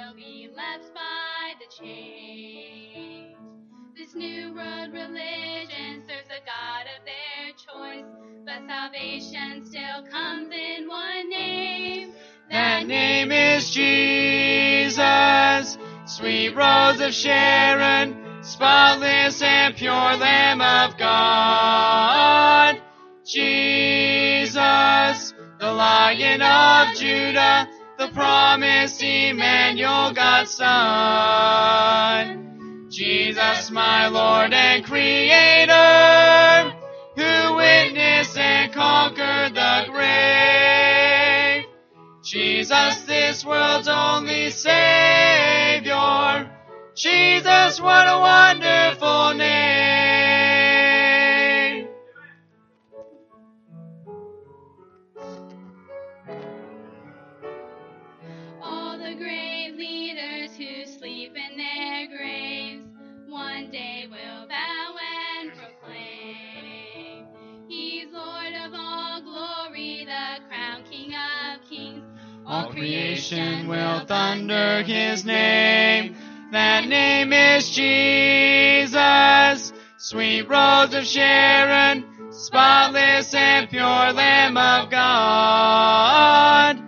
will be left by the chains. This new world religion serves a God of their choice, but salvation still comes in one name. That name is Jesus, sweet Rose of Sharon, spotless and pure Lamb of God. Jesus, the Lion of Judah, the promised Emmanuel, God's Son. Jesus, my Lord and Creator, who witnessed and conquered the grave. Jesus, this world's only Savior. Jesus, what a wonderful name. All the great leaders who sleep in their graves one day will bow and proclaim, He's Lord of all glory, the crowned King of kings. All creation will thunder His name. That name is Jesus, sweet Rose of Sharon, spotless and pure Lamb of God.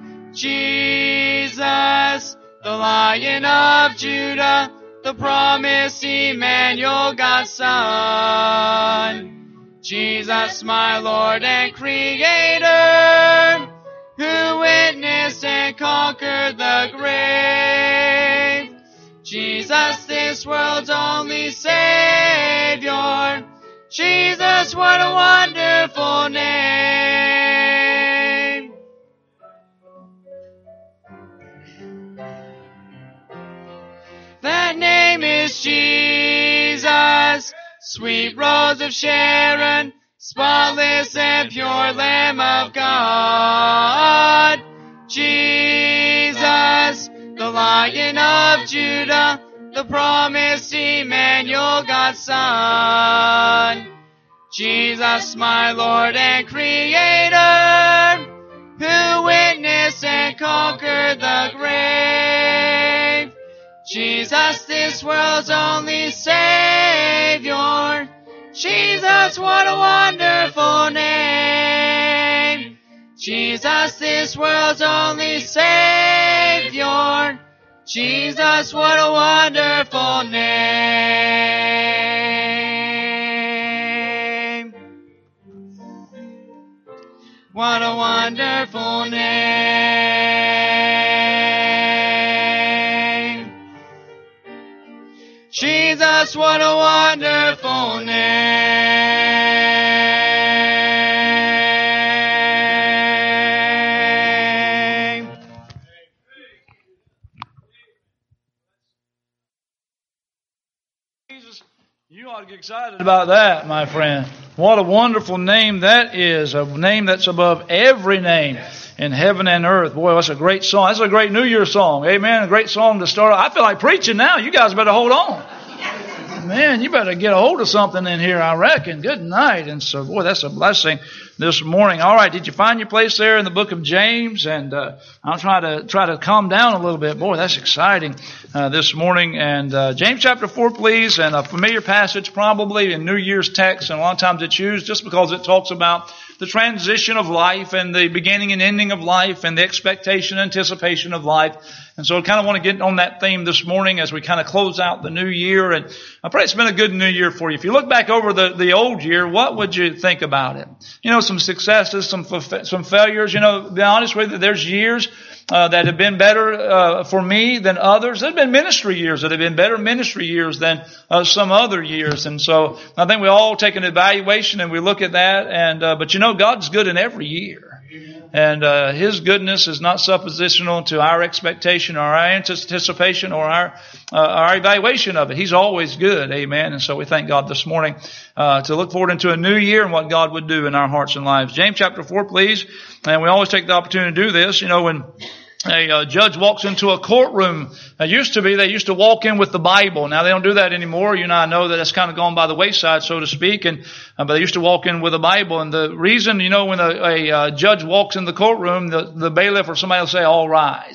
Jesus, the Lion of Judah, the promised Emmanuel, God's Son. Jesus, my Lord and Creator, who witnessed and conquered the grave. Jesus, this world's only Savior. Jesus, what a wonderful name. That name is Jesus, sweet Rose of Sharon, spotless and pure Lamb of God. Jesus, the Lion of Judah, the promised Emmanuel, God's Son. Jesus, my Lord and Creator, who witnessed and conquered the grave. Jesus, this world's only Savior. Jesus, what a wonderful name. Jesus, this world's only Savior. Jesus, what a wonderful name. What a wonderful name. Jesus, what a wonderful name. Jesus, you ought to get excited about that, my friend. What a wonderful name that is, a name that's above every name in heaven and earth. Boy, that's a great song. That's a great New Year song. Amen. A great song to start. I feel like preaching now. You guys better hold on. Man, you better get a hold of something in here, I reckon. Good night. And so, boy, that's a blessing this morning. All right, did you find your place there in the book of James? And I'll try to calm down a little bit. Boy, that's exciting this morning. And James chapter 4, please, and a familiar passage probably in New Year's text, and a lot of times it's used just because it talks about the transition of life and the beginning and ending of life and the expectation and anticipation of life. And so I kind of want to get on that theme this morning as we kind of close out the new year. And I pray it's been a good new year for you. If you look back over the old year, what would you think about it? You know, some successes, some failures. You know, to be honest with you, there's years that have been better for me than others. There have been ministry years that have been better ministry years than some other years. And so I think we all take an evaluation and we look at that. And but you know, God's good in every year. And His goodness is not suppositional to our expectation or our anticipation or our evaluation of it. He's always good. Amen. And so we thank God this morning to look forward into a new year and what God would do in our hearts and lives. James chapter 4, please. And we always take the opportunity to do this. You know, when a judge walks into a courtroom, they used to walk in with the Bible. Now they don't do that anymore. You know, I know that that's kind of gone by the wayside, so to speak. And but they used to walk in with a Bible. And the reason, you know, when a judge walks in the courtroom, the bailiff or somebody will say, "All rise."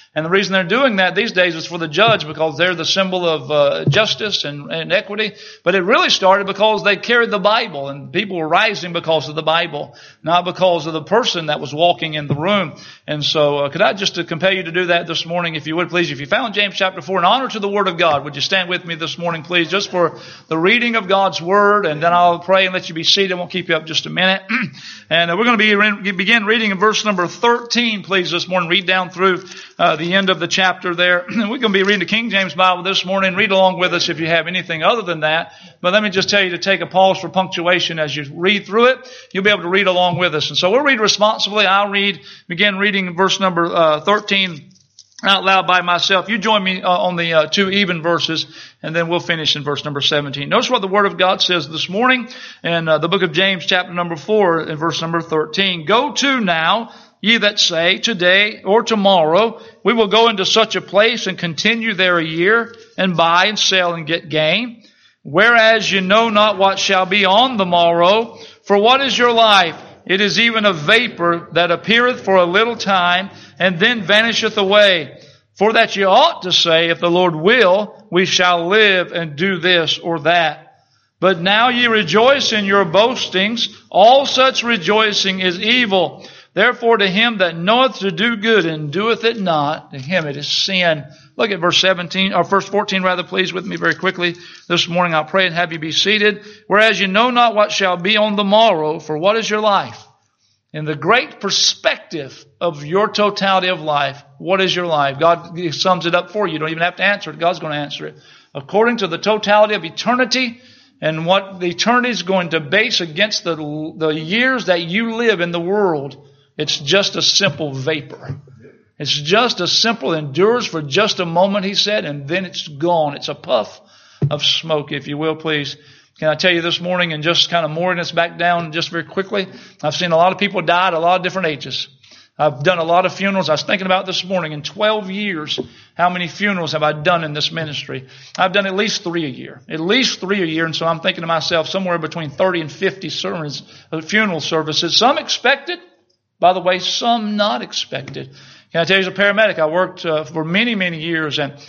And the reason they're doing that these days is for the judge, because they're the symbol of justice and equity. But it really started because they carried the Bible, and people were rising because of the Bible, not because of the person that was walking in the room. And so could I just compel you to do that this morning, if you would, please? If you found James chapter 4, in honor to the Word of God, would you stand with me this morning, please, just for the reading of God's Word, and then I'll pray and let you be seated. I won't keep you up just a minute. And we're going to begin reading in verse number 13, please, this morning. Read down through the end of the chapter there. We're going to be reading the King James Bible this morning. Read along with us if you have anything other than that. But let me just tell you to take a pause for punctuation as you read through it. You'll be able to read along with us. And so we'll read responsibly. I'll begin reading verse number 13 out loud by myself. You join me on the two even verses, and then we'll finish in verse number 17. Notice what the Word of God says this morning in the book of James, chapter number 4, and verse number 13. Go to now, ye that say, today or tomorrow, we will go into such a place and continue there a year, and buy and sell and get gain. Whereas you know not what shall be on the morrow. For what is your life? It is even a vapor that appeareth for a little time, and then vanisheth away. For that ye ought to say, if the Lord will, we shall live and do this or that. But now ye rejoice in your boastings. All such rejoicing is evil. Therefore to him that knoweth to do good and doeth it not, to him it is sin. Look at verse 17, or verse 14 rather, please, with me very quickly this morning. I'll pray and have you be seated. Whereas you know not what shall be on the morrow, for what is your life? In the great perspective of your totality of life, what is your life? God sums it up for you. You don't even have to answer it. God's going to answer it. According to the totality of eternity, and what the eternity is going to base against the years that you live in the world, it's just a simple vapor. It's just a simple, endures for just a moment, he said, and then it's gone. It's a puff of smoke, if you will, please. Can I tell you this morning, and just kind of mooring this back down just very quickly, I've seen a lot of people die at a lot of different ages. I've done a lot of funerals. I was thinking about this morning, in 12 years, how many funerals have I done in this ministry? I've done at least 3 a year. At least 3 a year, and so I'm thinking to myself, somewhere between 30 and 50 sermons, funeral services. Some expected, by the way, some not expected. Can I tell you, as a paramedic, I worked for many, many years, and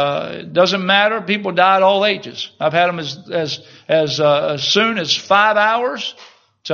it doesn't matter. People die at all ages. I've had them as soon as 5 hours to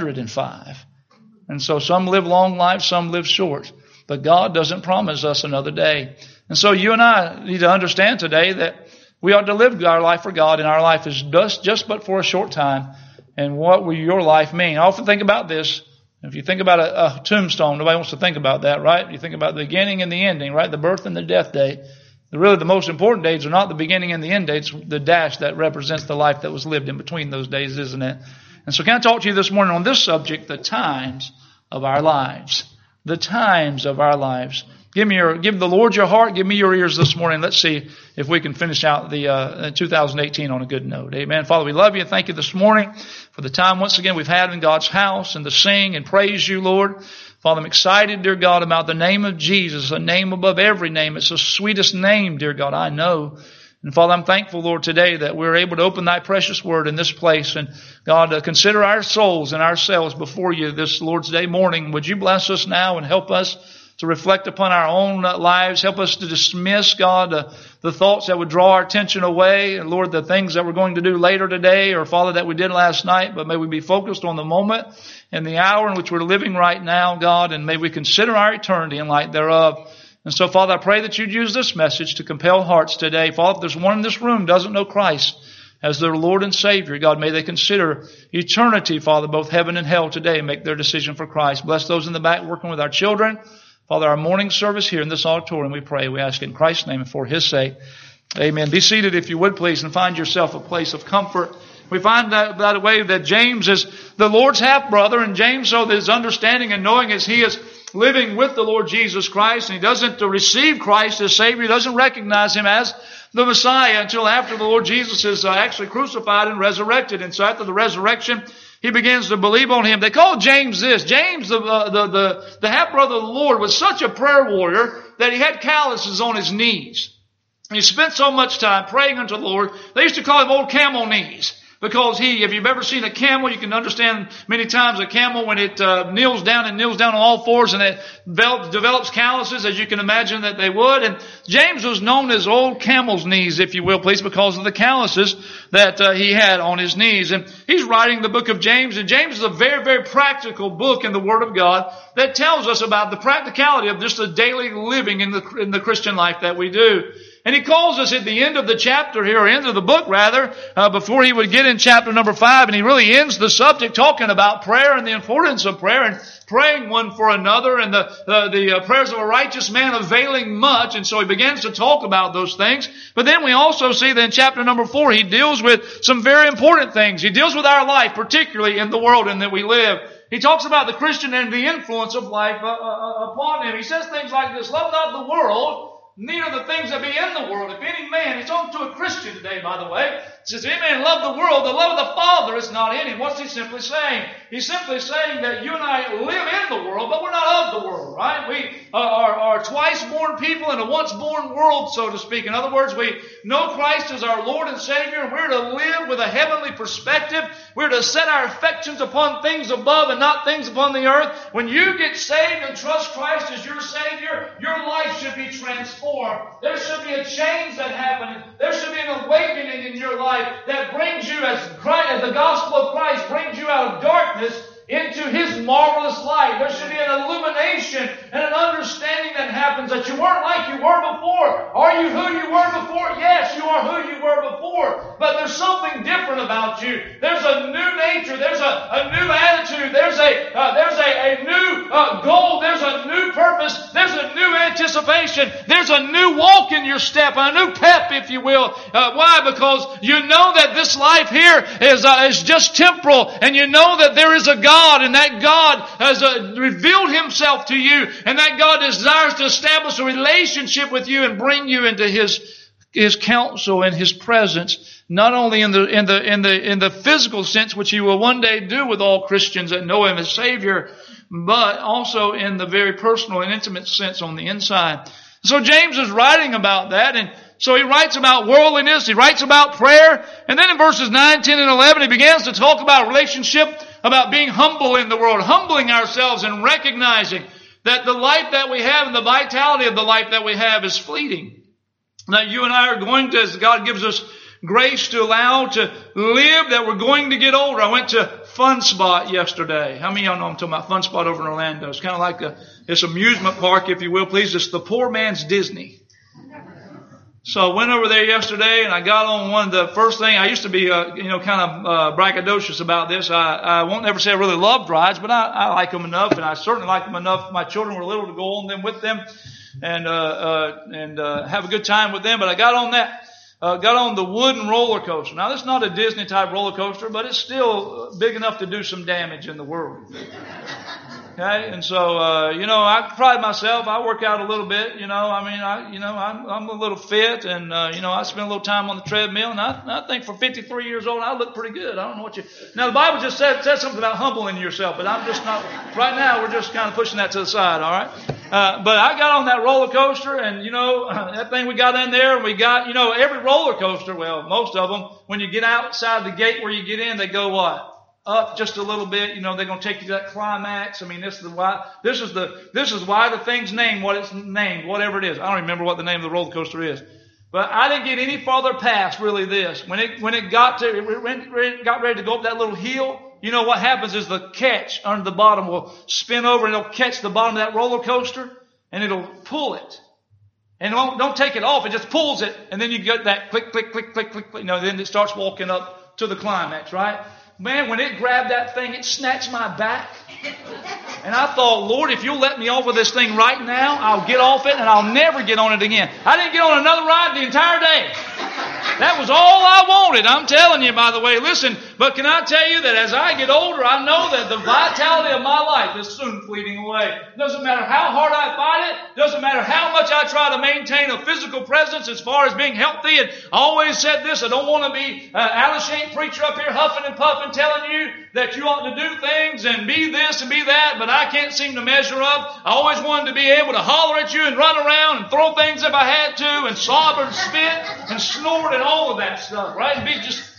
105. And so some live long lives, some live short. But God doesn't promise us another day. And so you and I need to understand today that we ought to live our life for God, and our life is just but for a short time. And what will your life mean? I often think about this. If you think about a tombstone, nobody wants to think about that, right? You think about the beginning and the ending, right? The birth and the death date. Really, the most important dates are not the beginning and the end dates, the dash that represents the life that was lived in between those days, isn't it? And so can I talk to you this morning on this subject, the times of our lives. The times of our lives. Give the Lord your heart, give me your ears this morning. Let's see if we can finish out the 2018 on a good note. Amen. Father, we love you and thank you this morning for the time once again we've had in God's house and to sing and praise you, Lord. Father, I'm excited, dear God, about the name of Jesus, a name above every name. It's the sweetest name, dear God, I know. And Father, I'm thankful, Lord, today that we're able to open thy precious word in this place. And God, consider our souls and ourselves before you this Lord's Day morning. Would you bless us now and help us to reflect upon our own lives. Help us to dismiss, God, the thoughts that would draw our attention away. And Lord, the things that we're going to do later today, or Father, that we did last night. But may we be focused on the moment and the hour in which we're living right now, God. And may we consider our eternity in light thereof. And so, Father, I pray that you'd use this message to compel hearts today. Father, if there's one in this room who doesn't know Christ as their Lord and Savior, God, may they consider eternity, Father, both heaven and hell today, and make their decision for Christ. Bless those in the back working with our children. Father, our morning service here in this auditorium, we pray. We ask in Christ's name and for His sake. Amen. Be seated, if you would, please, and find yourself a place of comfort. We find that, by the way, that James is the Lord's half-brother, and James, so his understanding and knowing as he is living with the Lord Jesus Christ, and he doesn't receive Christ as Savior, he doesn't recognize Him as the Messiah until after the Lord Jesus is actually crucified and resurrected. And so after the resurrection, he begins to believe on Him. They call James this. James, the half-brother of the Lord, was such a prayer warrior that he had calluses on his knees. And he spent so much time praying unto the Lord, they used to call him Old Camel Knees, Because if you've ever seen a camel, you can understand many times a camel when it kneels down on all fours and it develops calluses, as you can imagine that they would. And James was known as old camel's knees, if you will, please, because of the calluses that he had on his knees. And he's writing the book of James, and James is a very, very practical book in the Word of God that tells us about the practicality of just the daily living in the Christian life that we do. And he calls us at the end of the chapter here, or end of the book rather, before he would get in chapter number 5, and he really ends the subject talking about prayer and the importance of prayer and praying one for another and the prayers of a righteous man availing much. And so he begins to talk about those things. But then we also see that in chapter number 4, he deals with some very important things. He deals with our life, particularly in the world in that we live. He talks about the Christian and the influence of life upon him. He says things like this: love not the world, neither the things that be in the world. If any man, he's talking to a Christian today, by the way. He says, if any man love the world, the love of the Father is not in him. What's he simply saying? He's simply saying that you and I live in the world, but we're not of the world, right? We are twice-born people in a once-born world, so to speak. In other words, we know Christ as our Lord and Savior, and we're to live with a heavenly perspective. We're to set our affections upon things above and not things upon the earth. When you get saved and trust Christ as your Savior, your life should be transformed. There should be a change that happens. There should be an awakening in your life that brings you, as the gospel of Christ brings you out of darkness into His marvelous light. There should be an illumination and an understanding that happens that you weren't like you were before. Are you who you were before? Yes, you are who you were before. But there's something different about you. There's a new nature. There's a new attitude. There's a new goal. There's a new purpose. There's a new anticipation. There's a new walk in your step, a new pep, if you will. Why? Because you know that this life here is just temporal, and you know that there is a God, and that God has revealed Himself to you, and that God desires to establish a relationship with you and bring you into His counsel and His presence, not only in the physical sense, which He will one day do with all Christians that know Him as Savior, but also in the very personal and intimate sense on the inside. So James is writing about that, and so he writes about worldliness, he writes about prayer, and then in verses 9, 10, and 11, he begins to talk about relationship, about being humble in the world, humbling ourselves and recognizing that the life that we have and the vitality of the life that we have is fleeting. Now you and I are going to, as God gives us grace to allow to live, that we're going to get older. I went to Fun Spot yesterday. How many of y'all know I'm talking about Fun Spot over in Orlando? It's kind of like this amusement park, if you will, please. It's the poor man's Disney. So I went over there yesterday, and I got on one of the first thing. I used to be, kind of braggadocious about this. I won't ever say I really loved rides, but I like them enough, and I certainly like them enough. My children were little to go on them with them and have a good time with them. But I got on that. Got on the wooden roller coaster. Now, this is not a Disney type roller coaster, but it's still big enough to do some damage in the world. Okay, and so I pride myself. I work out a little bit. I'm a little fit, and I spend a little time on the treadmill. And I think for 53 years old, I look pretty good. I don't know what you. Now the Bible just says something about humbling yourself, but I'm just not. Right now, we're just kind of pushing that to the side. All right. But I got on that roller coaster, and that thing we got in there, and we got every roller coaster. Well, most of them, when you get outside the gate where you get in, they go what? Up just a little bit, they're going to take you to that climax. I mean, this is why the thing's named what it's named, whatever it is. I don't remember what the name of the roller coaster is, but I didn't get any farther past really this. When it got ready to go up that little hill, what happens is the catch under the bottom will spin over and it'll catch the bottom of that roller coaster and it'll pull it. And don't take it off, it just pulls it, and then you get that click, click, click, click, click, click. Then it starts walking up to the climax, right? Man, when it grabbed that thing, it snatched my back. And I thought, Lord, if you'll let me off of this thing right now, I'll get off it and I'll never get on it again. I didn't get on another ride the entire day. That was all I wanted. I'm telling you, by the way. Listen, but can I tell you that as I get older, I know that the vitality of my life is soon fleeting away. Doesn't matter how hard I fight it. Doesn't matter how much I try to maintain a physical presence as far as being healthy. And I always said this, I don't want to be Alice Shane preacher up here huffing and puffing telling you that you ought to do things and be this and be that, but I can't seem to measure up. I always wanted to be able to holler at you and run around and throw things if I had to and sob and spit and snort and all of that stuff, right? And be just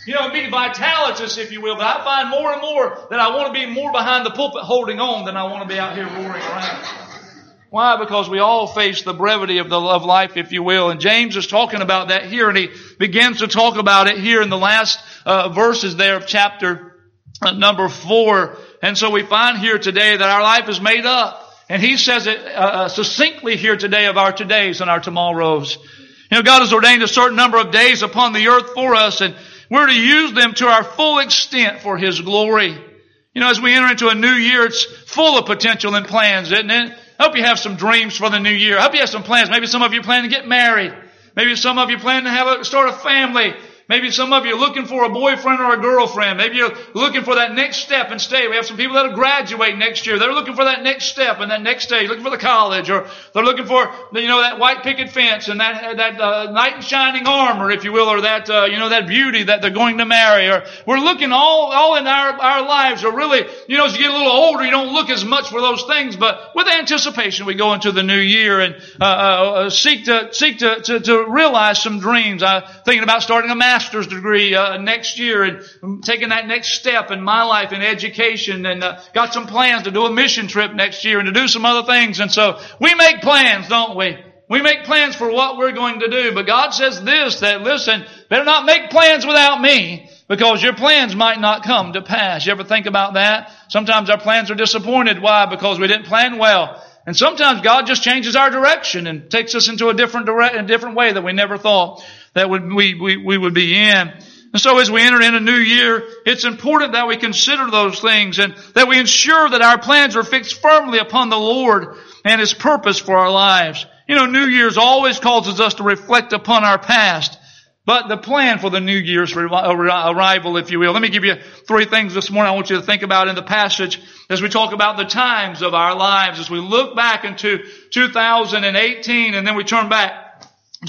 be vitalitous, if you will. But I find more and more that I want to be more behind the pulpit holding on than I want to be out here roaring around. Why? Because we all face the brevity of life, if you will. And James is talking about that here, and he begins to talk about it here in the last verses there of chapter number 4. And so we find here today that our life is made up. And he says it succinctly here today of our todays and our tomorrows. God has ordained a certain number of days upon the earth for us, and we're to use them to our full extent for His glory. As we enter into a new year, it's full of potential and plans, isn't it? I hope you have some dreams for the new year. I hope you have some plans. Maybe some of you plan to get married. Maybe some of you plan to start a family. Maybe some of you are looking for a boyfriend or a girlfriend. Maybe you're looking for that next step and stay. We have some people that will graduate next year. They're looking for that next step and that next stage, looking for the college, or they're looking for, that white picket fence and that knight in shining armor, if you will, or that, that beauty that they're going to marry. Or we're looking all in our lives, or really, as you get a little older, you don't look as much for those things, but with anticipation, we go into the new year and, seek to realize some dreams. I'm thinking about starting a master's degree next year and taking that next step in my life in education, and got some plans to do a mission trip next year and to do some other things. And so we make plans, don't we? We make plans for what we're going to do. But God says this, that listen, better not make plans without me, because your plans might not come to pass. You ever think about that? Sometimes our plans are disappointed. Why? Because we didn't plan well. And sometimes God just changes our direction and takes us into a different way that we never thought that we would be in. And so as we enter in a new year, it's important that we consider those things and that we ensure that our plans are fixed firmly upon the Lord and His purpose for our lives. New Year's always causes us to reflect upon our past, but the plan for the New Year's arrival, if you will. Let me give you 3 things this morning I want you to think about in the passage as we talk about the times of our lives, as we look back into 2018 and then we turn back to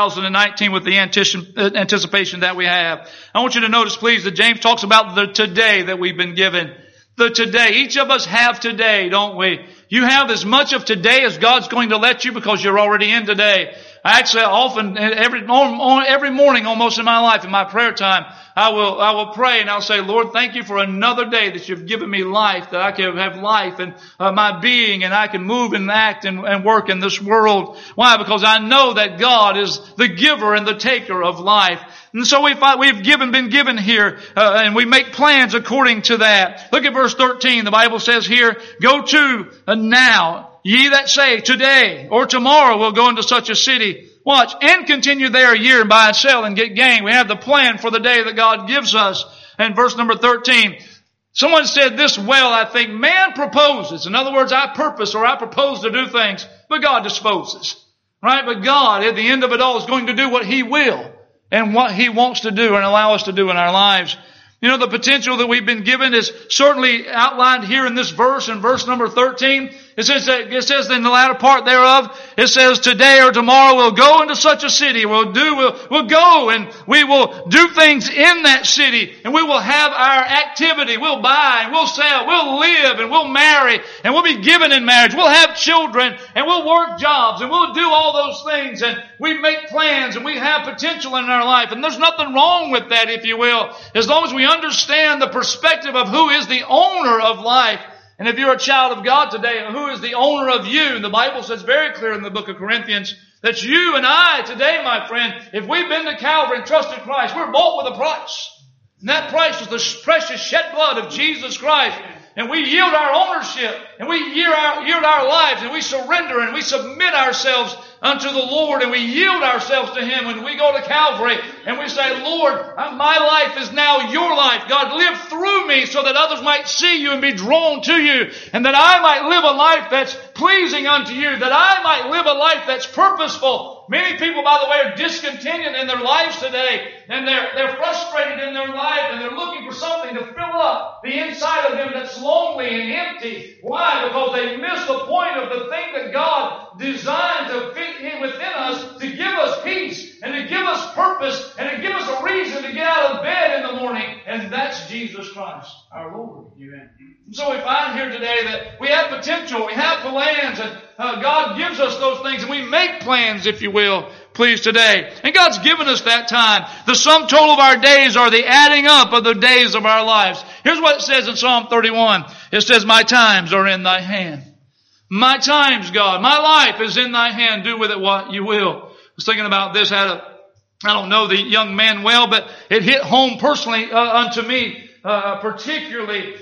2019 with the anticipation that we have. I want you to notice, please, that James talks about the today that we've been given. The today. Each of us have today, don't we? You have as much of today as God's going to let you, because you're already in today. I actually often, every morning almost in my life, in my prayer time, I will pray and I'll say, Lord, thank you for another day that you've given me life, that I can have life and my being, and I can move and act and work in this world. Why? Because I know that God is the giver and the taker of life. And so we've been given here, and we make plans according to that. Look at verse 13. The Bible says here, go to now. Ye that say, today or tomorrow we'll go into such a city. Watch, and continue there a year and buy and sell and get gain. We have the plan for the day that God gives us. And verse number 13, someone said this well, I think, man proposes. In other words, I purpose or I propose to do things, but God disposes. Right? But God, at the end of it all, is going to do what He will and what He wants to do and allow us to do in our lives. The potential that we've been given is certainly outlined here in this verse, in verse number 13. It says in the latter part thereof, it says, today or tomorrow we'll go into such a city. We'll go and we will do things in that city, and we will have our activity. We'll buy and we'll sell. We'll live and we'll marry, and we'll be given in marriage. We'll have children and we'll work jobs and we'll do all those things, and we make plans and we have potential in our life. And there's nothing wrong with that, if you will, as long as we understand the perspective of who is the owner of life. And if you're a child of God today, who is the owner of you? The Bible says very clear in the book of Corinthians that you and I today, my friend, if we've been to Calvary and trusted Christ, we're bought with a price. And that price is the precious shed blood of Jesus Christ. And we yield our ownership, and we yield our lives, and we surrender, and we submit ourselves unto the Lord, and we yield ourselves to Him when we go to Calvary, and we say, Lord, my life is now your life. God, live through me so that others might see you and be drawn to you, and that I might live a life that's pleasing unto you, that I might live a life that's purposeful. Many people, by the way, are discontented in their lives today, and they're frustrated in their life, and they're looking for something to fill up the inside of them that's lonely and empty. Why? Because they miss the point of the thing that God designed to fit in within us, to give us peace and to give us purpose and to give us a reason to get out of bed in the morning, and that's Jesus Christ, our Lord. Amen. So we find here today that we have potential, we have plans, and God gives us those things, and we make plans, if you will, please, today. And God's given us that time. The sum total of our days are the adding up of the days of our lives. Here's what it says in Psalm 31. It says, my times are in thy hand. My times, God, my life is in thy hand. Do with it what you will. I was thinking about this. I don't know the young man well, but it hit home personally unto me. Particularly,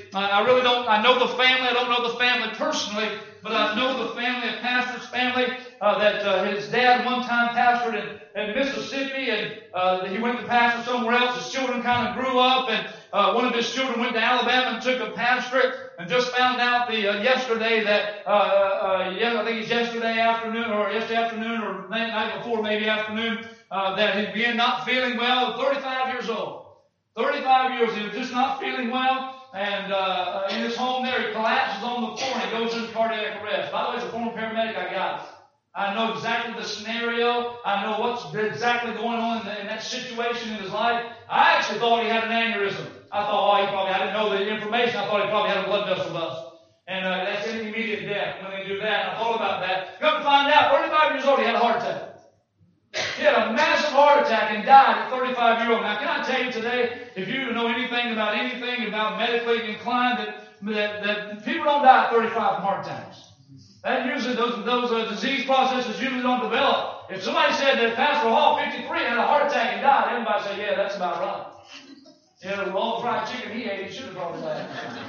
I know the family. I don't know the family personally, but I know the family, a pastor's family, that his dad one time pastored in Mississippi, and he went to pastor somewhere else. His children kind of grew up, and one of his children went to Alabama and took a pastorate, and just found out yesterday that, I think it's yesterday afternoon, or night before, maybe afternoon, that he began not feeling well, 35 years old. 35 years, he was just not feeling well, and in his home there, he collapses on the floor, and he goes into cardiac arrest. By the way, as a former paramedic, I got it. I know exactly the scenario. I know what's exactly going on in that situation in his life. I actually thought he had an aneurysm. I thought, I didn't know the information. I thought he probably had a blood vessel bust. And that's an immediate death when they do that. I thought about that. Come to find out, 35 years old, he had a heart attack. He had a massive heart attack and died at 35-year-old. Now, can I tell you today, if you know anything about medically inclined, that people don't die at 35 from heart attacks. That usually those disease processes usually don't develop. If somebody said that Pastor Hall, 53, had a heart attack and died, everybody say, yeah, that's about right. Yeah, with all the fried chicken he ate, he should have probably died.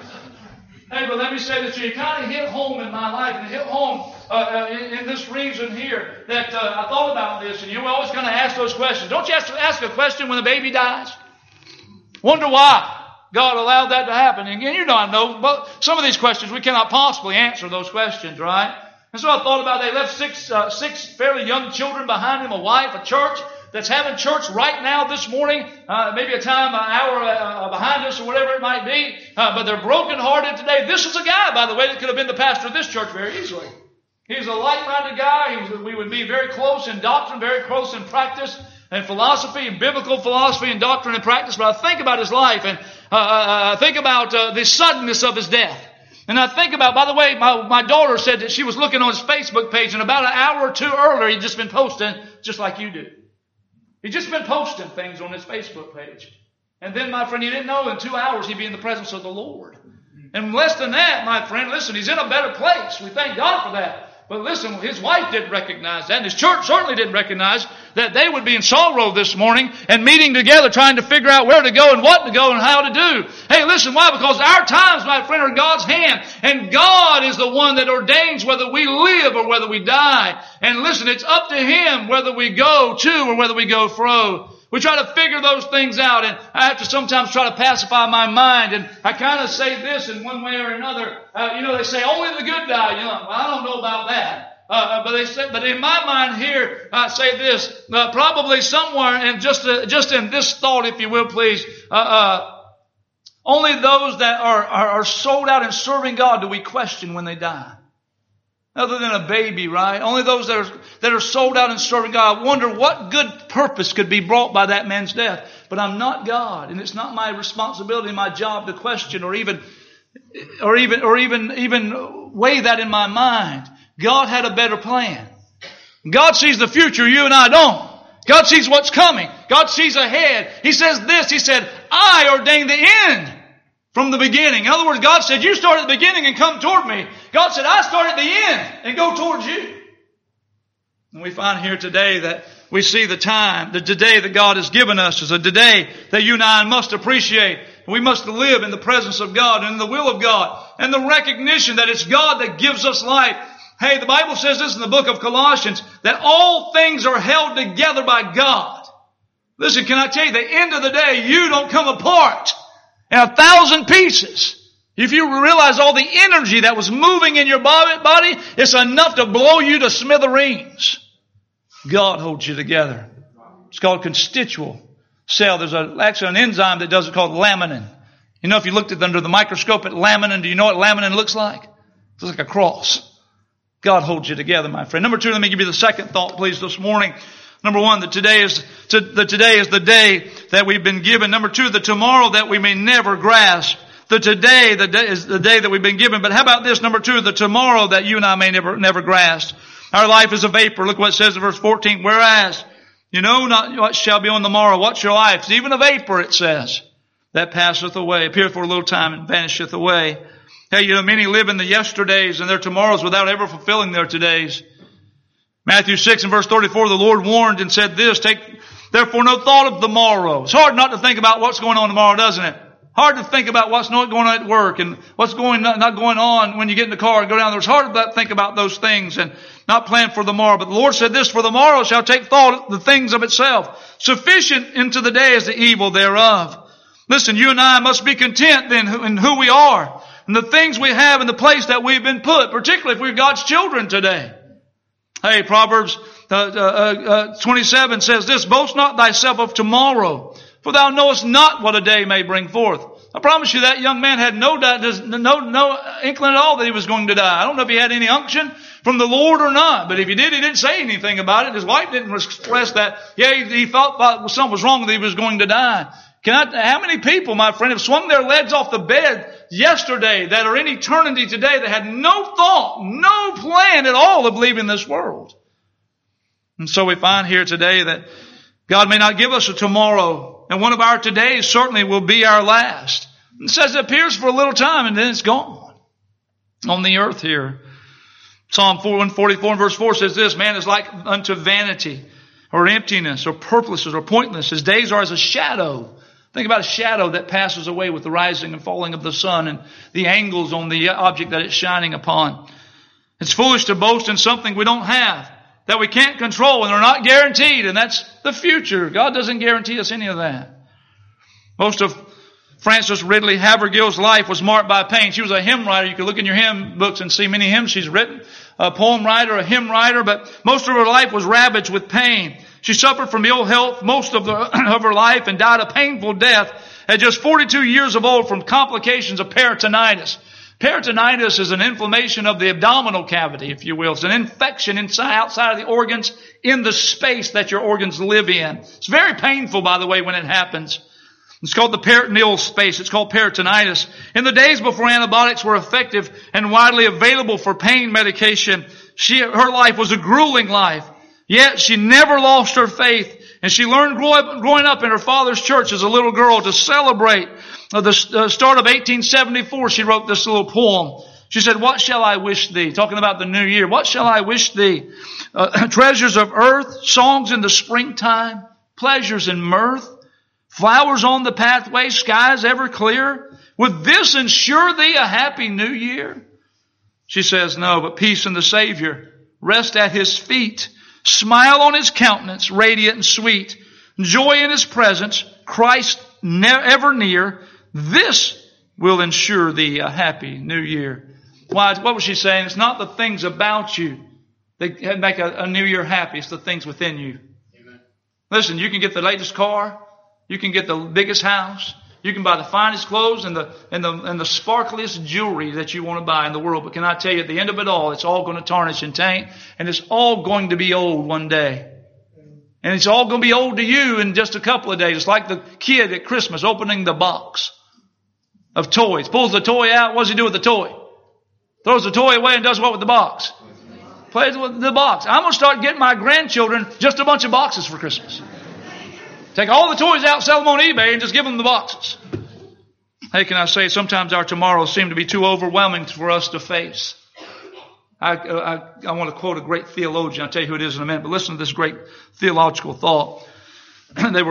Hey, but let me say this to you. It kind of hit home in my life, and it hit home in this region here that I thought about this, and you always kind of ask those questions. Don't you ask a question when the baby dies? Wonder why God allowed that to happen. And again, I know, but some of these questions we cannot possibly answer those questions, right? And so I thought about they left six fairly young children behind him, a wife, a church that's having church right now this morning, maybe an hour behind us or whatever it might be, but they're brokenhearted today. This is a guy, by the way, that could have been the pastor of this church very easily. He's a like-minded guy. We would be very close in doctrine, very close in practice and philosophy, and biblical philosophy and doctrine and practice. But I think about his life, and I think about the suddenness of his death. And I think about, by the way, my daughter said that she was looking on his Facebook page, and about an hour or two earlier, he'd just been posting just like you do. He'd just been posting things on his Facebook page. And then, my friend, he didn't know in 2 hours he'd be in the presence of the Lord. And less than that, my friend, listen, he's in a better place. We thank God for that. But listen, his wife didn't recognize that, and his church certainly didn't recognize that they would be in sorrow this morning and meeting together trying to figure out where to go and what to go and how to do. Hey, listen, why? Because our times, my friend, are in God's hand, and God is the one that ordains whether we live or whether we die. And listen, it's up to Him whether we go to or whether we go fro. We try to figure those things out, and I have to sometimes try to pacify my mind, and I kind of say this in one way or another. They say only the good die young. Well, I don't know about that. But in my mind here, I say this, probably somewhere, and just in this thought, if you will, please, only those that are sold out and serving God do we question when they die. Other than a baby, right? Only those that are sold out and serving God. I wonder what good purpose could be brought by that man's death. But I'm not God, and it's not my responsibility, my job to question or even weigh that in my mind. God had a better plan. God sees the future, you and I don't. God sees what's coming. God sees ahead. He says this, He said, I ordained the end from the beginning. In other words, God said, you start at the beginning and come toward me. God said, I start at the end and go towards you. And we find here today that we see the today that God has given us is a today that you and I must appreciate. We must live in the presence of God and in the will of God and the recognition that it's God that gives us life. Hey, the Bible says this in the book of Colossians, that all things are held together by God. Listen, can I tell you, the end of the day, you don't come apart in 1,000 pieces. If you realize all the energy that was moving in your body, it's enough to blow you to smithereens. God holds you together. It's called constitutional cell. There's actually an enzyme that does it called laminin. You know, if you looked at under the microscope at laminin, do you know what laminin looks like? It looks like a cross. God holds you together, my friend. Number two, let me give you the second thought, please, this morning. Number one, that today is the day that we've been given. Number two, the tomorrow that we may never grasp. The today is the day that we've been given. But how about this? Number two, the tomorrow that you and I may never grasp. Our life is a vapor. Look what it says in verse 14. Whereas You know not what shall be on the morrow. What's your life? It's even a vapor, it says, that passeth away, appeareth for a little time and vanisheth away. Hey, you know, many live in the yesterdays and their tomorrows without ever fulfilling their todays. Matthew 6 and verse 34, the Lord warned and said this, take therefore no thought of the morrow. It's hard not to think about what's going on tomorrow, doesn't it? Hard to think about what's not going on at work and what's not going on when you get in the car and go down there. It's hard to think about those things and not plan for the morrow. But the Lord said this, for the morrow shall take thought of the things of itself. Sufficient into the day is the evil thereof. Listen, you and I must be content then in who we are and the things we have and the place that we've been put, particularly if we're God's children today. Hey, Proverbs 27 says this, boast not thyself of tomorrow, for thou knowest not what a day may bring forth. I promise you that young man had no inkling at all that he was going to die. I don't know if he had any unction from the Lord or not, but if he did, he didn't say anything about it. His wife didn't express that. Yeah, he thought something was wrong, that he was going to die. How many people, my friend, have swung their legs off the bed yesterday that are in eternity today that had no thought, no plan at all of leaving this world? And so we find here today that God may not give us a tomorrow, and one of our todays certainly will be our last. It says it appears for a little time and then it's gone on the earth here. Psalm 144 and verse 4 says this, man is like unto vanity or emptiness or purposeless or pointless. His days are as a shadow. Think about a shadow that passes away with the rising and falling of the sun and the angles on the object that it's shining upon. It's foolish to boast in something we don't have, that we can't control and are not guaranteed, and that's the future. God doesn't guarantee us any of that. Most of Frances Ridley Havergill's life was marked by pain. She was a hymn writer. You can look in your hymn books and see many hymns she's written. A poem writer, a hymn writer, but most of her life was ravaged with pain. She suffered from ill health most of her life and died a painful death at just 42 years of old from complications of peritonitis. Peritonitis is an inflammation of the abdominal cavity, if you will. It's an infection outside of the organs in the space that your organs live in. It's very painful, by the way, when it happens. It's called the peritoneal space. It's called peritonitis. In the days before antibiotics were effective and widely available for pain medication, her life was a grueling life. Yet she never lost her faith, and she learned growing up in her father's church as a little girl to celebrate the start of 1874. She wrote this little poem. She said, what shall I wish thee? Talking about the new year. What shall I wish thee? Treasures of earth, songs in the springtime, pleasures and mirth, flowers on the pathway, skies ever clear. Would this ensure thee a happy new year? She says, no, but peace in the Savior. Rest at His feet. Smile on His countenance, radiant and sweet. Joy in His presence, Christ ever near. This will ensure thee a happy new year. Why? What was she saying? It's not the things about you that make a new year happy. It's the things within you. Amen. Listen, you can get the latest car. You can get the biggest house. You can buy the finest clothes and the sparkliest jewelry that you want to buy in the world. But can I tell you, at the end of it all, it's all going to tarnish and taint. And it's all going to be old one day. And it's all going to be old to you in just a couple of days. It's like the kid at Christmas opening the box of toys. Pulls the toy out. What does he do with the toy? Throws the toy away and does what with the box? Plays with the box. I'm going to start getting my grandchildren just a bunch of boxes for Christmas. Take all the toys out, sell them on eBay, and just give them the boxes. Hey, can I say, sometimes our tomorrows seem to be too overwhelming for us to face. I want to quote a great theologian. I'll tell you who it is in a minute, but listen to this great theological thought. They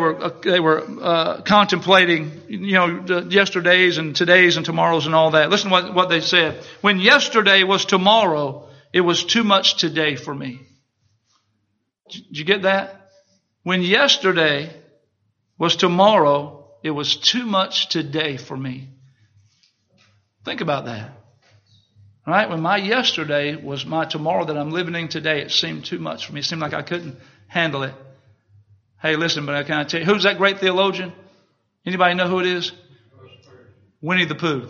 were contemplating, yesterdays and todays and tomorrows and all that. Listen to what they said. When yesterday was tomorrow, it was too much today for me. Did you get that? When yesterday was tomorrow, it was too much today for me. Think about that. All right? When my yesterday was my tomorrow that I'm living in today, it seemed too much for me. It seemed like I couldn't handle it. Hey, listen, but can I tell you, who's that great theologian? Anybody know who it is? Winnie the Pooh.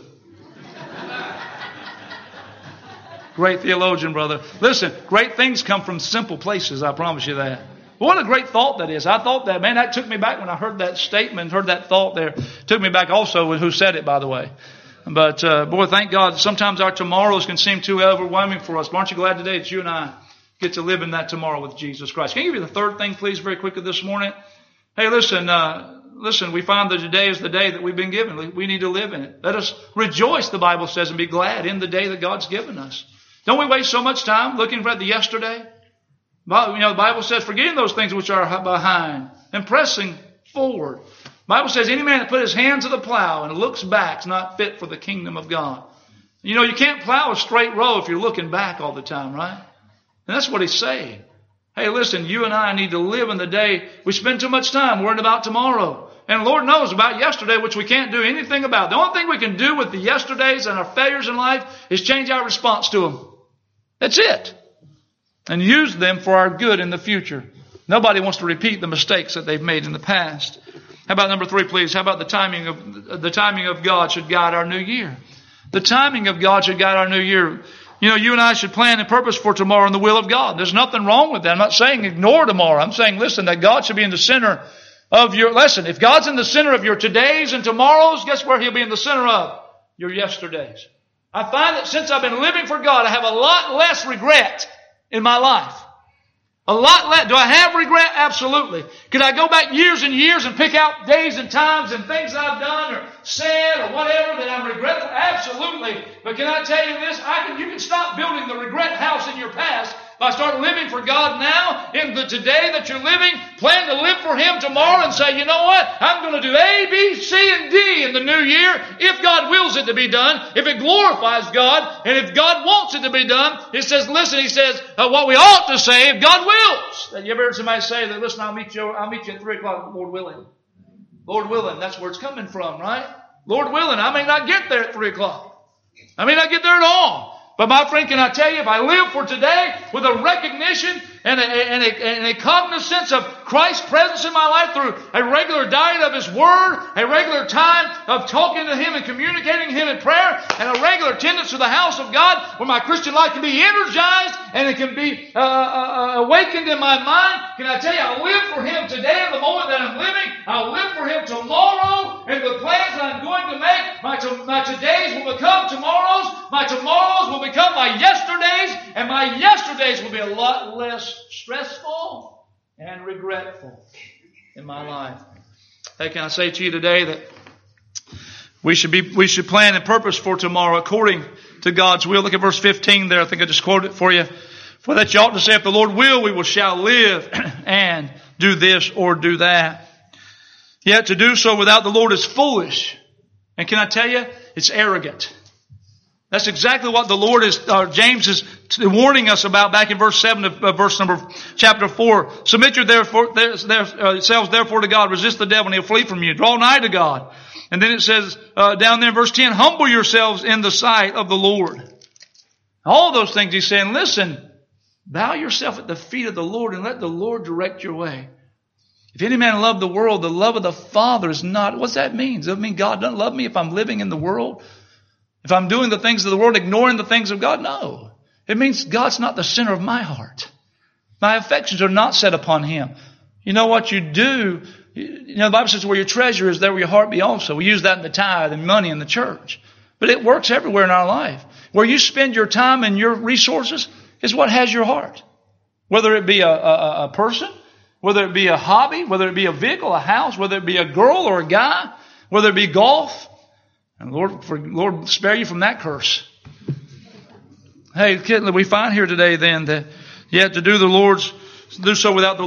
Great theologian, brother. Listen, great things come from simple places, I promise you that. What a great thought that is. I thought that, man, that took me back when I heard that statement, heard that thought there. Took me back also with who said it, by the way. But, boy, thank God, sometimes our tomorrows can seem too overwhelming for us. But aren't you glad today it's you and I get to live in that tomorrow with Jesus Christ. Can I give you the third thing, please, very quickly this morning? Hey, listen, we find that today is the day that we've been given. We need to live in it. Let us rejoice, the Bible says, and be glad in the day that God's given us. Don't we waste so much time looking for the yesterday? The Bible says, forgetting those things which are behind and pressing forward. The Bible says, any man that put his hand to the plow and looks back is not fit for the kingdom of God. You can't plow a straight row if you're looking back all the time, right? And that's what he's saying. Hey, listen, you and I need to live in the day. We spend too much time worrying about tomorrow. And the Lord knows about yesterday, which we can't do anything about. The only thing we can do with the yesterdays and our failures in life is change our response to them. That's it. And use them for our good in the future. Nobody wants to repeat the mistakes that they've made in the past. How about number 3, please? How about the timing of God should guide our new year? The timing of God should guide our new year. You and I should plan and purpose for tomorrow in the will of God. There's nothing wrong with that. I'm not saying ignore tomorrow. I'm saying, listen, that God should be in the center of your lesson. If God's in the center of your todays and tomorrows, guess where He'll be in the center of? Your yesterdays. I find that since I've been living for God, I have a lot less regret in my life. A lot less. Do I have regret? Absolutely. Could I go back years and years and pick out days and times and things that I've done or said or whatever that I'm regretful? Absolutely. But can I tell you this? You can stop building the regret house in your past by start living for God now in the today that you're living. Plan to live for Him tomorrow and say, you know what? I'm going to do A, B, C, and D in the new year if God wills it to be done, if it glorifies God, and if God wants it to be done. He says, what we ought to say if God wills. You ever heard somebody say that, listen, I'll meet you at 3 o'clock, Lord willing. Lord willing, that's where it's coming from, right? Lord willing, I may not get there at 3 o'clock. I may not get there at all. But my friend, can I tell you, if I live for today with a recognition and a cognizance of Christ's presence in my life through a regular diet of His Word, a regular time of talking to Him and communicating Him in prayer, and a regular attendance to the house of God where my Christian life can be energized and it can be awakened in my mind, can I tell you, I'll live for Him today in the moment that I'm living. I'll live for Him tomorrow in the plans that I'm going to make. My todays will become tomorrows. My tomorrows will become my yesterdays, and my yesterdays will be a lot less stressful and regretful in my life. Hey, can I say to you today that we should plan and purpose for tomorrow according to God's will. Look at verse 15 there. I think I just quoted it for you. For that you ought to say, if the Lord will, we shall live and do this or do that. Yet to do so without the Lord is foolish. And can I tell you, it's arrogant. That's exactly what the Lord James is warning us about back in verse 7 of chapter 4. Submit yourselves therefore to God. Resist the devil and he'll flee from you. Draw nigh to God. And then it says down there in verse 10, humble yourselves in the sight of the Lord. All those things he's saying, listen, bow yourself at the feet of the Lord and let the Lord direct your way. If any man love the world, the love of the Father is not. What's that mean? Does that mean God doesn't love me if I'm living in the world? If I'm doing the things of the world, ignoring the things of God? No. It means God's not the center of my heart. My affections are not set upon Him. You know what you do? The Bible says where your treasure is, there will your heart be also. We use that in the tithe and money in the church. But it works everywhere in our life. Where you spend your time and your resources is what has your heart. Whether it be a person, whether it be a hobby, whether it be a vehicle, a house, whether it be a girl or a guy, whether it be golf. And Lord spare you from that curse. Hey, we find here today then that yet to do so without the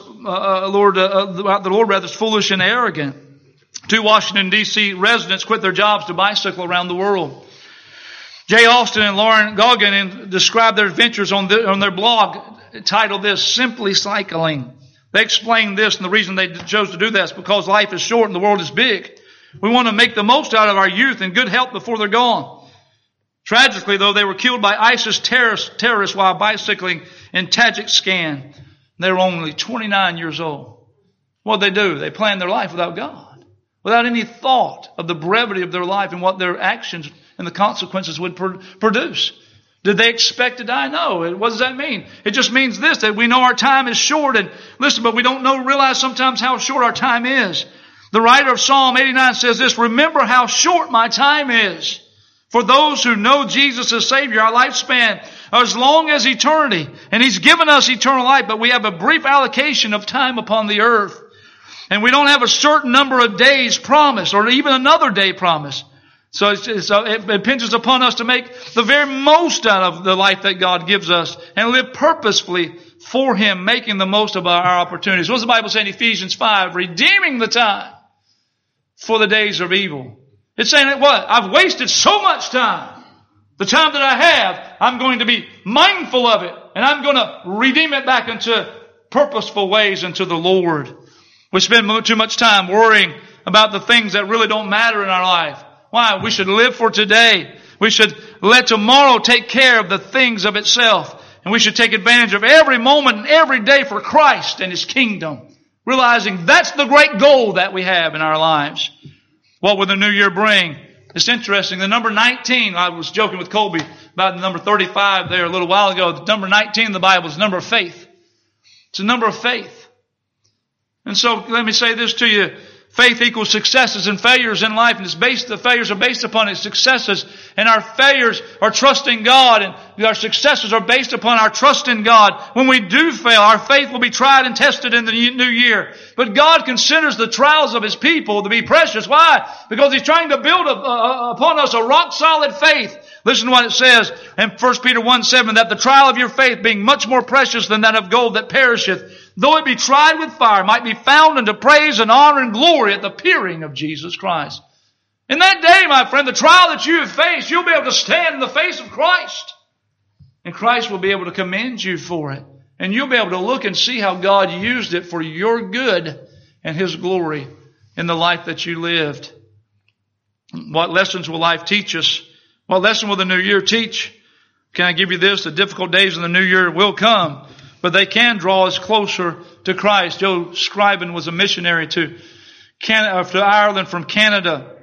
Lord is foolish and arrogant. 2 Washington, D.C. residents quit their jobs to bicycle around the world. Jay Austen and Lauren Goggin described their adventures on their blog, titled this, Simply Cycling. They explained this, and the reason they chose to do that is because life is short and the world is big. We want to make the most out of our youth and good health before they're gone. Tragically, though, they were killed by ISIS terrorists while bicycling in Tajikistan. They were only 29 years old. What did they do? They planned their life without God, without any thought of the brevity of their life and what their actions and the consequences would produce. Did they expect to die? No. What does that mean? It just means this, that we know our time is short. And listen, but we don't realize sometimes how short our time is. The writer of Psalm 89 says this, remember how short my time is. For those who know Jesus as Savior, our lifespan are as long as eternity. And He's given us eternal life, but we have a brief allocation of time upon the earth. And we don't have a certain number of days promised, or even another day promised. So it impinges upon us to make the very most out of the life that God gives us and live purposefully for Him, making the most of our opportunities. What does the Bible say in Ephesians 5? Redeeming the time for the days of evil. It's saying that what? I've wasted so much time. The time that I have, I'm going to be mindful of it, and I'm going to redeem it back into purposeful ways into the Lord. We spend too much time worrying about the things that really don't matter in our life. Why? We should live for today. We should let tomorrow take care of the things of itself. And we should take advantage of every moment and every day for Christ and His kingdom. Realizing that's the great goal that we have in our lives. What will the new year bring? It's interesting. The number 19, I was joking with Colby about the number 35 there a little while ago. The number 19 in the Bible is the number of faith. It's a number of faith. And so let me say this to you. Faith equals successes and failures in life, and the failures are based upon its successes, and our failures are trusting God, and our successes are based upon our trust in God. When we do fail, our faith will be tried and tested in the new year. But God considers the trials of His people to be precious. Why? Because He's trying to build upon us a rock-solid faith. Listen to what it says in 1 Peter 1:7, that the trial of your faith, being much more precious than that of gold that perisheth, though it be tried with fire, might be found unto praise and honor and glory at the appearing of Jesus Christ. In that day, my friend, the trial that you have faced, you'll be able to stand in the face of Christ. And Christ will be able to commend you for it. And you'll be able to look and see how God used it for your good and His glory in the life that you lived. What lessons will life teach us? What lesson will the new year teach? Can I give you this? The difficult days of the new year will come, but they can draw us closer to Christ. Joe Scriven was a missionary to Ireland from Canada.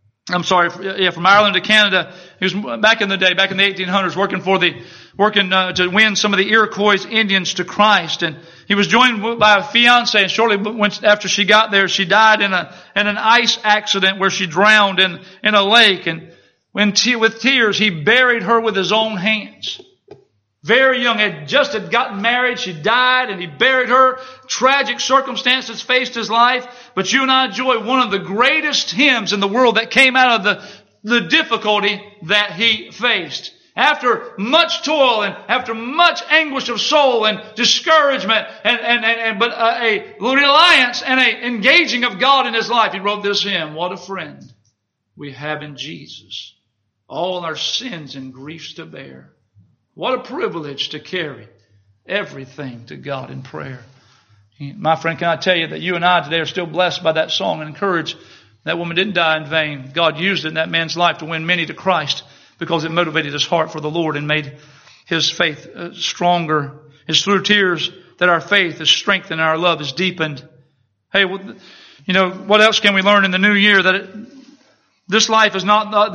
From Ireland to Canada. He was back in the day, back in the 1800s, working to win some of the Iroquois Indians to Christ. And he was joined by a fiance, and shortly after she got there, she died in an ice accident where she drowned in a lake. And with tears, he buried her with his own hands. Very young, had gotten married, she died, and he buried her. Tragic circumstances faced his life. But you and I enjoy one of the greatest hymns in the world that came out of the difficulty that he faced. After much toil and after much anguish of soul and discouragement but a reliance and a engaging of God in his life, he wrote this hymn, "What a friend we have in Jesus, all our sins and griefs to bear. What a privilege to carry everything to God in prayer." My friend, can I tell you that you and I today are still blessed by that song and encouraged. That woman didn't die in vain. God used it in that man's life to win many to Christ because it motivated his heart for the Lord and made his faith stronger. It's through tears that our faith is strengthened and our love is deepened. Hey, what else can we learn in the new year? This life is not all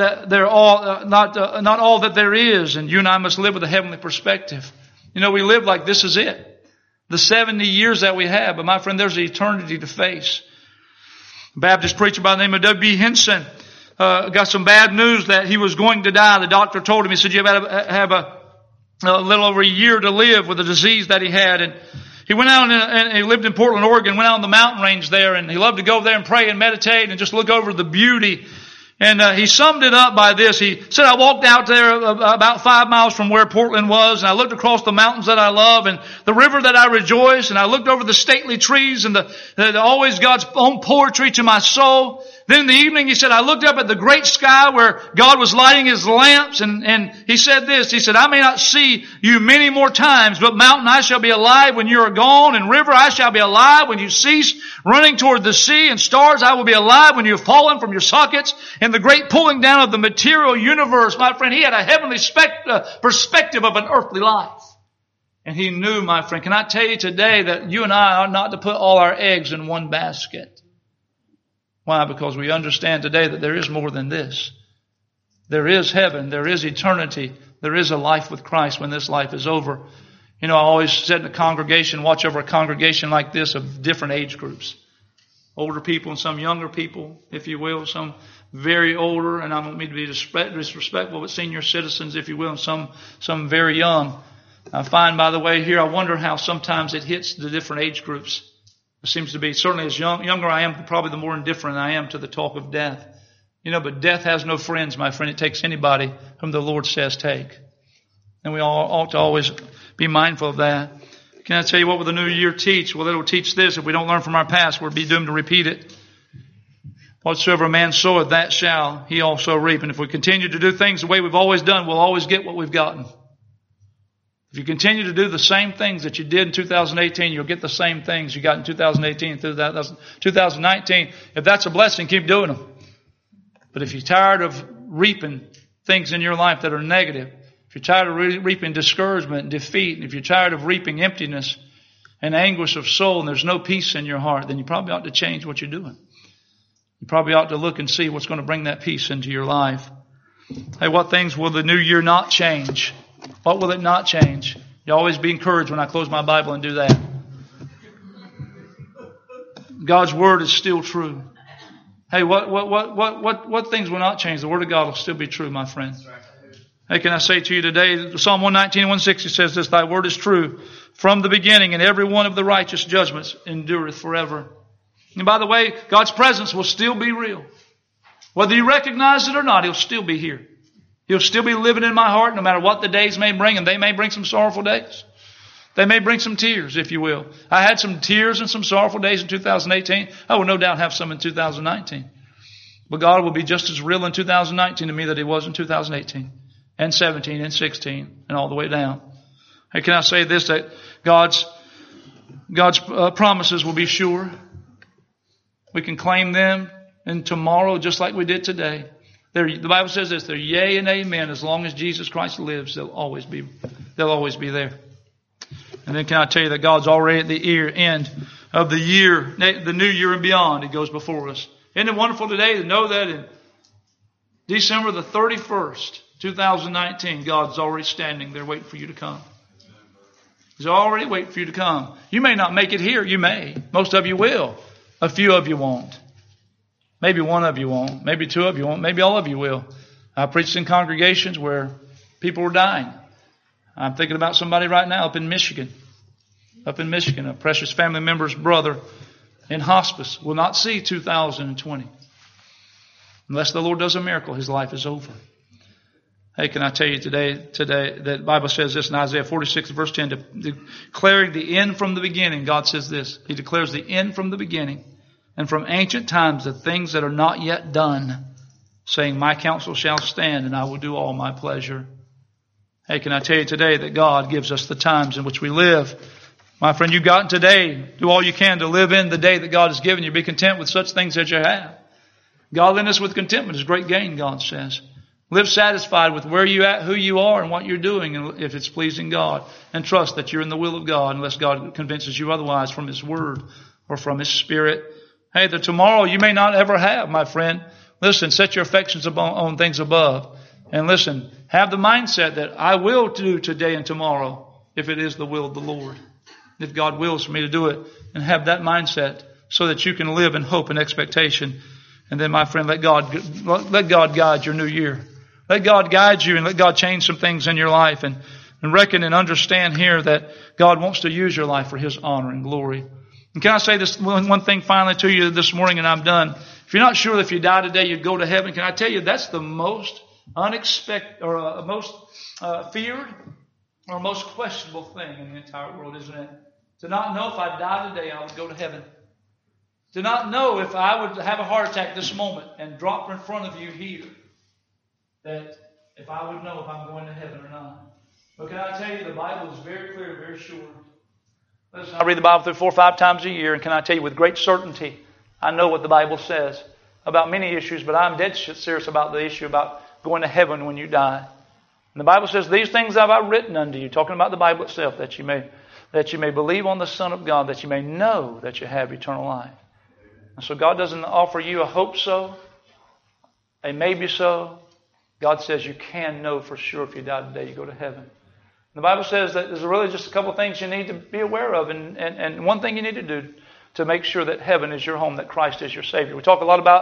that there is, and you and I must live with a heavenly perspective. We live like this is it. The 70 years that we have, but my friend, there's an eternity to face. A Baptist preacher by the name of W.B. Henson got some bad news that he was going to die. The doctor told him, he said, you have a little over a year to live with the disease that he had. And he went out and he lived in Portland, Oregon, went out on the mountain range there, and he loved to go there and pray and meditate and just look over the beauty. And he summed it up by this. He said, I walked out there about 5 miles from where Portland was, and I looked across the mountains that I love and the river that I rejoice, and I looked over the stately trees and the always God's own poetry to my soul. Then in the evening, he said, I looked up at the great sky where God was lighting His lamps, and he said this. He said, I may not see you many more times, but mountain, I shall be alive when you are gone, and river, I shall be alive when you cease running toward the sea, and stars, I will be alive when you have fallen from your sockets. And the great pulling down of the material universe, my friend, he had a heavenly perspective of an earthly life. And he knew, my friend, can I tell you today that you and I are not to put all our eggs in one basket. Why? Because we understand today that there is more than this. There is heaven. There is eternity. There is a life with Christ when this life is over. I always said in a congregation, watch over a congregation like this of different age groups. Older people and some younger people, if you will, some very older, and I don't mean to be disrespectful, but senior citizens, if you will, and some very young. I find, by the way, here, I wonder how sometimes it hits the different age groups. It seems to be, certainly as younger I am, probably the more indifferent I am to the talk of death. But death has no friends, my friend. It takes anybody whom the Lord says take. And we all ought to always be mindful of that. Can I tell you what will the new year teach? Well, it will teach this. If we don't learn from our past, we'll be doomed to repeat it. Whatsoever a man soweth, that shall he also reap. And if we continue to do things the way we've always done, we'll always get what we've gotten. If you continue to do the same things that you did in 2018, you'll get the same things you got in 2018 through 2019. If that's a blessing, keep doing them. But if you're tired of reaping things in your life that are negative, if you're tired of reaping discouragement and defeat, and if you're tired of reaping emptiness and anguish of soul, and there's no peace in your heart, then you probably ought to change what you're doing. You probably ought to look and see what's going to bring that peace into your life. Hey, what things will the new year not change? What will it not change? You always be encouraged when I close my Bible and do that. God's Word is still true. Hey, what things will not change? The Word of God will still be true, my friend. Hey, can I say to you today, Psalm 119 and 160 says this, Thy Word is true from the beginning, and every one of the righteous judgments endureth forever. And by the way, God's presence will still be real. Whether you recognize it or not, He'll still be here. He'll still be living in my heart no matter what the days may bring, and they may bring some sorrowful days. They may bring some tears, if you will. I had some tears and some sorrowful days in 2018. I will no doubt have some in 2019. But God will be just as real in 2019 to me that He was in 2018 and 17 and 16 and all the way down. Hey, can I say this, that God's promises will be sure. We can claim them in tomorrow just like we did today. The Bible says this, they're yea and amen. As long as Jesus Christ lives, they'll always be there. And then can I tell you that God's already at the end of the year, the new year and beyond. He goes before us. Isn't it wonderful today to know that in December the 31st, 2019, God's already standing there waiting for you to come. He's already waiting for you to come. You may not make it here. You may. Most of you will. A few of you won't. Maybe one of you won't. Maybe two of you won't. Maybe all of you will. I preached in congregations where people were dying. I'm thinking about somebody right now up in Michigan. A precious family member's brother in hospice will not see 2020. Unless the Lord does a miracle, his life is over. Hey, can I tell you today that the Bible says this in Isaiah 46 verse 10, declaring the end from the beginning. God says this. He declares the end from the beginning. And from ancient times the things that are not yet done, saying, my counsel shall stand, and I will do all my pleasure. Hey, can I tell you today that God gives us the times in which we live? My friend, you've gotten today. Do all you can to live in the day that God has given you. Be content with such things as you have. Godliness with contentment is great gain, God says. Live satisfied with where you're at, who you are, and what you're doing, and if it's pleasing God. And trust that you're in the will of God, unless God convinces you otherwise from His Word or from His Spirit. Hey, the tomorrow you may not ever have, my friend. Listen, set your affections on things above. And listen, have the mindset that I will do today and tomorrow if it is the will of the Lord. If God wills for me to do it. And have that mindset so that you can live in hope and expectation. And then, my friend, let God guide your new year. Let God guide you and let God change some things in your life. And reckon and understand here that God wants to use your life for His honor and glory. And can I say this one thing finally to you this morning, and I'm done. If you're not sure that if you die today you'd go to heaven, can I tell you that's the most unexpected or most feared or most questionable thing in the entire world, isn't it? To not know if I die today I would go to heaven. To not know if I would have a heart attack this moment and drop in front of you here, that if I would know if I'm going to heaven or not. But can I tell you, the Bible is very clear, very sure. Listen, I read the Bible through 4 or 5 times a year, and can I tell you with great certainty, I know what the Bible says about many issues, but I'm dead serious about the issue about going to heaven when you die. And the Bible says, these things have I written unto you, talking about the Bible itself, that you may believe on the Son of God, that you may know that you have eternal life. And so God doesn't offer you a hope so, a maybe so. God says you can know for sure if you die today, you go to heaven. The Bible says that there's really just a couple of things you need to be aware of. And one thing you need to do to make sure that heaven is your home, that Christ is your Savior. We talk a lot about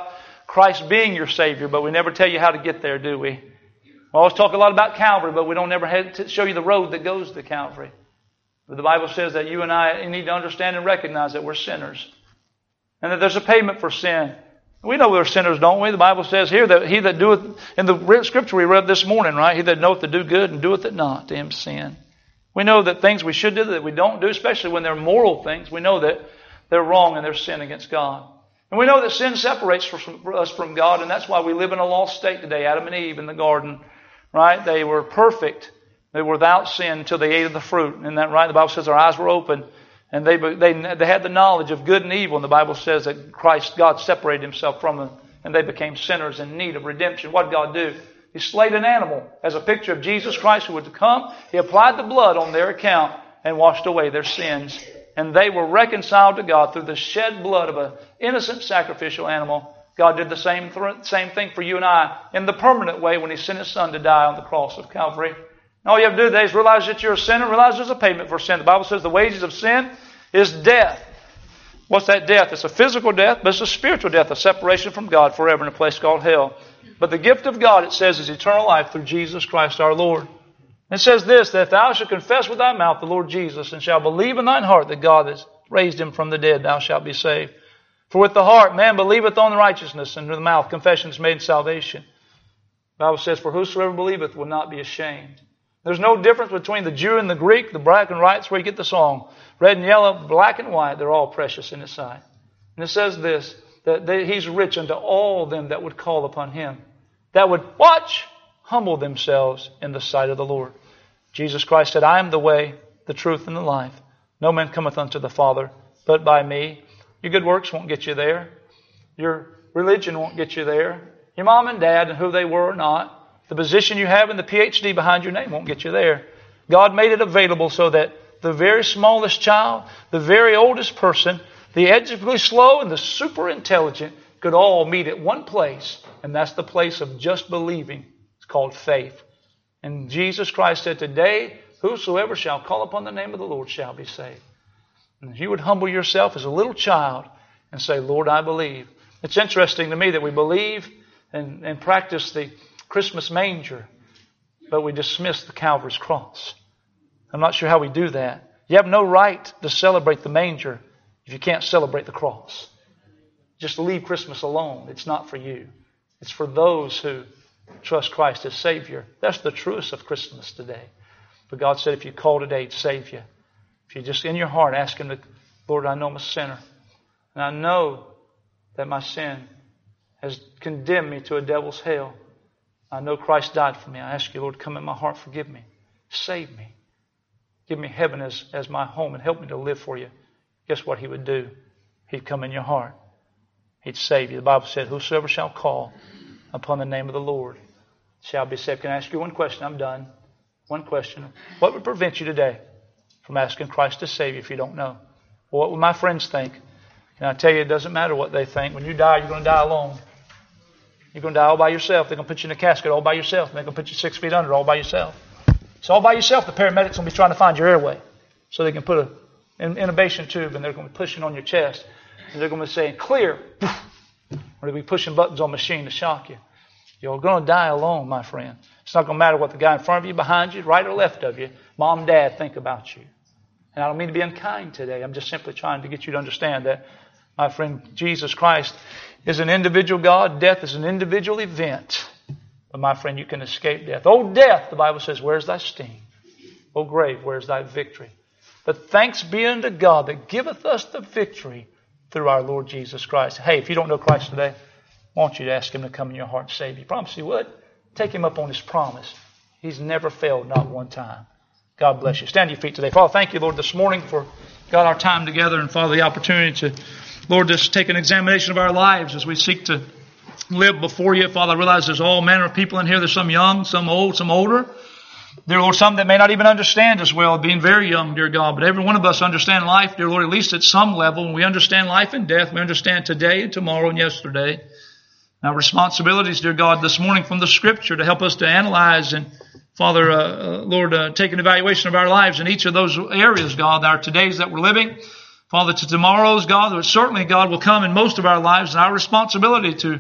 Christ being your Savior, but we never tell you how to get there, do we? We always talk a lot about Calvary, but we don't ever have to show you the road that goes to Calvary. But the Bible says that you and I need to understand and recognize that we're sinners. And that there's a payment for sin. We know we're sinners, don't we? The Bible says here that he that doeth, in the scripture we read this morning, right? He that knoweth to do good and doeth it not, to him sin. We know that things we should do that we don't do, especially when they're moral things, we know that they're wrong and they're sin against God. And we know that sin separates us from God, and that's why we live in a lost state today. Adam and Eve in the garden, right? They were perfect. They were without sin until they ate of the fruit. Isn't that right? The Bible says their eyes were open, and they had the knowledge of good and evil. And the Bible says that God separated himself from them, and they became sinners in need of redemption. What did God do? He slayed an animal as a picture of Jesus Christ who would come. He applied the blood on their account and washed away their sins. And they were reconciled to God through the shed blood of an innocent sacrificial animal. God did the same thing for you and I in the permanent way when He sent His Son to die on the cross of Calvary. And all you have to do today is realize that you're a sinner, realize there's a payment for sin. The Bible says the wages of sin is death. What's that death? It's a physical death, but it's a spiritual death, a separation from God forever in a place called hell. But the gift of God, it says, is eternal life through Jesus Christ our Lord. It says this, that if thou shalt confess with thy mouth the Lord Jesus, and shalt believe in thine heart that God has raised Him from the dead, thou shalt be saved. For with the heart man believeth on righteousness, and with the mouth confession is made in salvation. The Bible says, for whosoever believeth will not be ashamed. There's no difference between the Jew and the Greek, the black and white. That's where you get the song. Red and yellow, black and white, they're all precious in His sight. And it says this, that He's rich unto all them that would call upon Him, that would, watch, humble themselves in the sight of the Lord. Jesus Christ said, I am the way, the truth, and the life. No man cometh unto the Father but by me. Your good works won't get you there. Your religion won't get you there. Your mom and dad and who they were or not. The position you have and the PhD behind your name won't get you there. God made it available so that the very smallest child, the very oldest person, the educationally slow and the super intelligent could all meet at one place. And that's the place of just believing. It's called faith. And Jesus Christ said, today, whosoever shall call upon the name of the Lord shall be saved. And if you would humble yourself as a little child and say, Lord, I believe. It's interesting to me that we believe and practice the Christmas manger, but we dismiss the Calvary's cross. I'm not sure how we do that. You have no right to celebrate the manger if you can't celebrate the cross. Just leave Christmas alone. It's not for you. It's for those who trust Christ as Savior. That's the truest of Christmas today. But God said if you call today to save you, if you just in your heart ask Him to, Lord, I know I'm a sinner. And I know that my sin has condemned me to a devil's hell. I know Christ died for me. I ask you, Lord, come in my heart, forgive me. Save me. Give me heaven as my home and help me to live for you. Guess what He would do? He'd come in your heart. He'd save you. The Bible said, whosoever shall call upon the name of the Lord shall be saved. Can I ask you one question? I'm done. One question. What would prevent you today from asking Christ to save you if you don't know? Well, what would my friends think? Can I tell you, it doesn't matter what they think. When you die, you're going to die alone. You're going to die all by yourself. They're going to put you in a casket all by yourself. They're going to put you 6 feet under all by yourself. So all by yourself, the paramedics will be trying to find your airway so they can put an intubation tube and they're going to be pushing on your chest. And they're going to be saying, clear. Or they'll be pushing buttons on the machine to shock you. You're going to die alone, my friend. It's not going to matter what the guy in front of you, behind you, right or left of you, mom, dad, think about you. And I don't mean to be unkind today. I'm just simply trying to get you to understand that, my friend, Jesus Christ is an individual God. Death is an individual event. But my friend, you can escape death. Oh, death, the Bible says, where's thy sting? O grave, where's thy victory? But thanks be unto God that giveth us the victory through our Lord Jesus Christ. Hey, if you don't know Christ today, I want you to ask Him to come in your heart and save you. Promise He would. Take Him up on His promise. He's never failed, not one time. God bless you. Stand to your feet today. Father, thank you, Lord, this morning for, God, our time together and, Father, the opportunity to, Lord, just take an examination of our lives as we seek to live before you. Father, I realize there's all manner of people in here. There's some young, some old, some older. Dear Lord, some that may not even understand as well, being very young, dear God. But every one of us understand life, dear Lord, at least at some level. When we understand life and death, we understand today and tomorrow and yesterday. Our responsibilities, dear God, this morning from the Scripture to help us to analyze and, Father, Lord, take an evaluation of our lives in each of those areas, God, our todays that we're living. Father, to tomorrow's, God, certainly, God, will come in most of our lives, and our responsibility to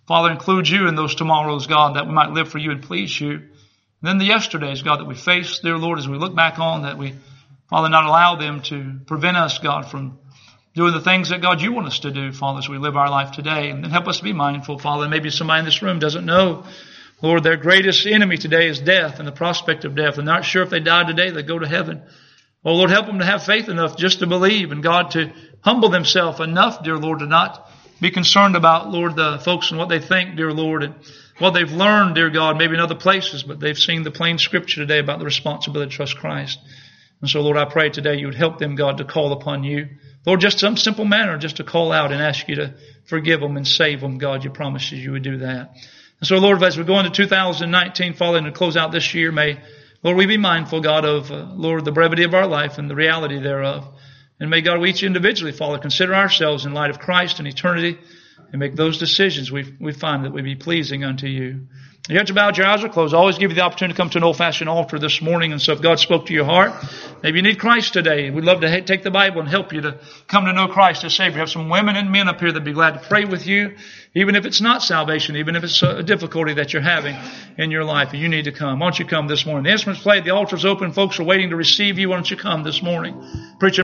Father, include you in those tomorrows, God, that we might live for you and please you. And then the yesterdays, God, that we face, dear Lord, as we look back on, that we, Father, not allow them to prevent us, God, from doing the things that, God, you want us to do, Father, as we live our life today. And then help us to be mindful, Father. And maybe somebody in this room doesn't know, Lord, their greatest enemy today is death and the prospect of death. They're not sure if they die today, they go to heaven. Oh, Lord, help them to have faith enough just to believe, and God, to humble themselves enough, dear Lord, to not be concerned about, Lord, the folks and what they think, dear Lord, and what they've learned, dear God, maybe in other places, but they've seen the plain scripture today about the responsibility to trust Christ. And so, Lord, I pray today you would help them, God, to call upon you. Lord, just some simple manner, just to call out and ask you to forgive them and save them, God. You promised you would do that. And so, Lord, as we go into 2019, Father, and to close out this year, may, Lord, we be mindful, God, of, Lord, the brevity of our life and the reality thereof. And may, God, we each individually, Father, consider ourselves in light of Christ and eternity and make those decisions we find that we be pleasing unto you. Your heads are bowed, your eyes are closed. I always give you the opportunity to come to an old-fashioned altar this morning. And so if God spoke to your heart, maybe you need Christ today. We'd love to take the Bible and help you to come to know Christ as Savior. We have some women and men up here that'd be glad to pray with you, even if it's not salvation, even if it's a difficulty that you're having in your life. And you need to come. Why don't you come this morning? The instruments played, the altar's open. Folks are waiting to receive you. Why don't you come this morning? Preacher.